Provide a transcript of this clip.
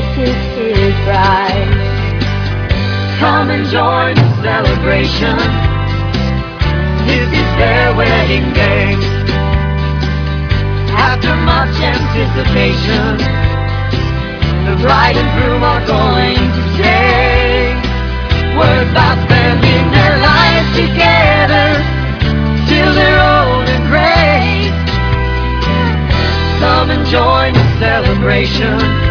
kisses his bride. Come and join the celebration. This is their wedding day. After much anticipation, the bride and groom are going to say words about spending their lives together till they're old and gray. Come and join the celebration.